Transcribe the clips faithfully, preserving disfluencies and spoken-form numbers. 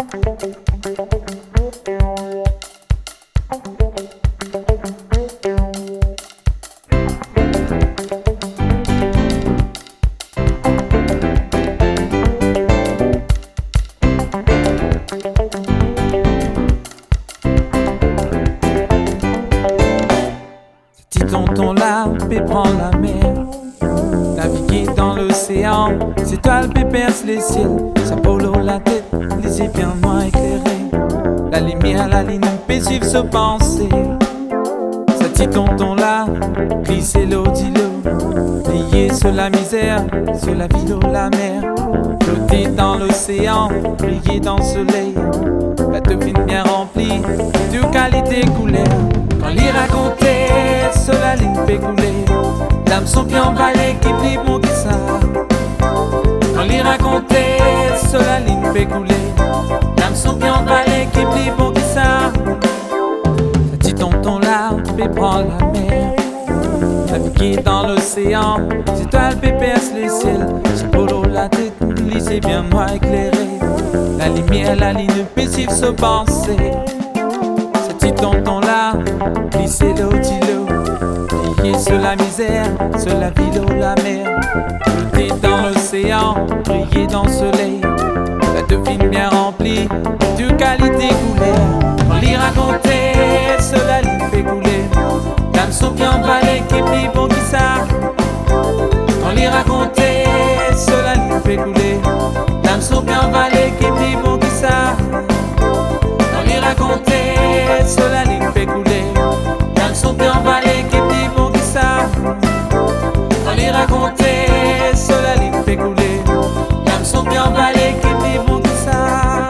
Tonton l'arbre et prend la mer. Naviguer dans l'océan, c'est toi le perce les ciels. Sa polo la tête, les yeux bien moins éclairés. La lumière, la ligne peut suivre se penser. Ce petit tonton là, glisser l'eau, dis-le. Lié sur la misère, sur la ville ou la mer. Flotter dans l'océan, briller dans le soleil. La devine bien remplie, de qualité couleur. Quand l'y raconter, sur la ligne fait couler. L'âme sont bien emballées, qui plie mon guissa. Quand l'y raconter, sur la ligne fait couler. L'âme sont bien emballées, qui plie mon guissa. Ça dit tonton l'arbre, fait prendre la mer. Naviguer dans l'océan, c'est toi le perce les ciels. C'est polo la tête, lisez bien noir éclairé. La lumière, la ligne peut suivre se penser. Petit tonton là, glisser l'eau, dis-le. Lié sur la misère, sur la ville ou la mer. Flotter dans l'océan, briller dans le soleil. La devine bien remplie, de qualité couleur. On l'y raconter, sur la ligne fait couler. L'âme sont bien emballées, qui plie bon qui ça. On l'y raconter, sur la ligne fait couler. L'âme sont bien emballées, qui plie bon qui ça. On l'y raconter, sur la ligne fait couler. L'âme sont bien emballées, qui plie bon qui ça. On l'y raconter, sur la ligne fait couler. L'âme sont bien emballées, qui plie bon qui ça.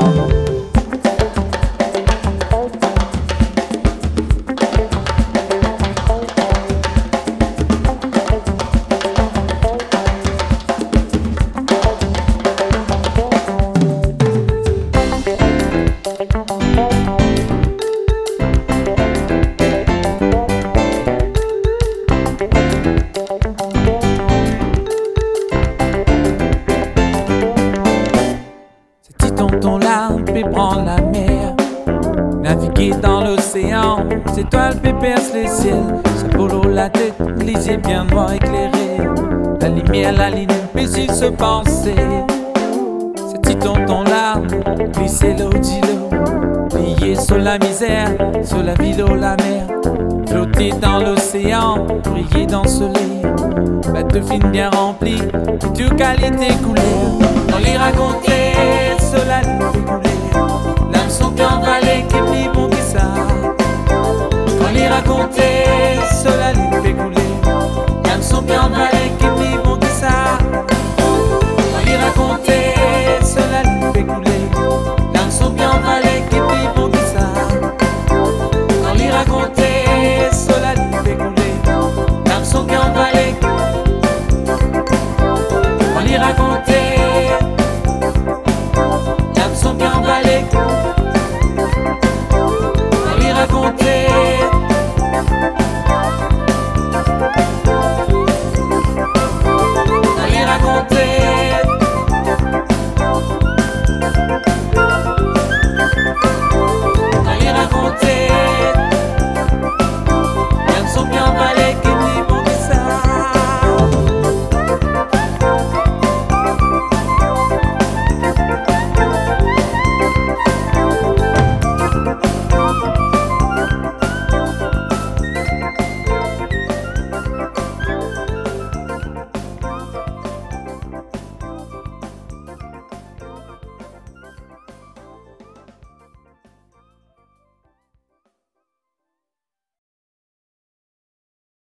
Tonton l'arbre et prend la mer. Naviguer dans l'océan, c'est toi le perce les ciels. Sa polo la tête, les yeux bien noirs éclairés. La lumière, la ligne peut suivre se penser. Ce petit tonton l'arbre, glisser l'eau, dis-le. Lié sur la misère, sur la ville ou la mer. Flotter dans l'océan, briller dans le soleil. La devine bien remplie, de qualité couleur. On l'y raconter, sur la